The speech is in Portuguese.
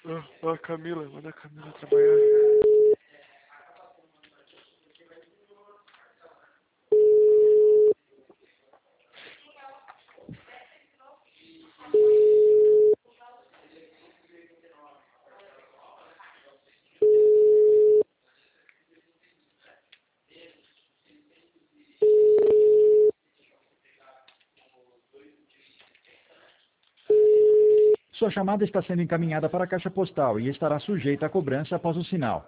Ó, a Camila, manda a Camila trabalhar. Sua chamada está sendo encaminhada para a caixa postal e estará sujeita a cobrança após o sinal.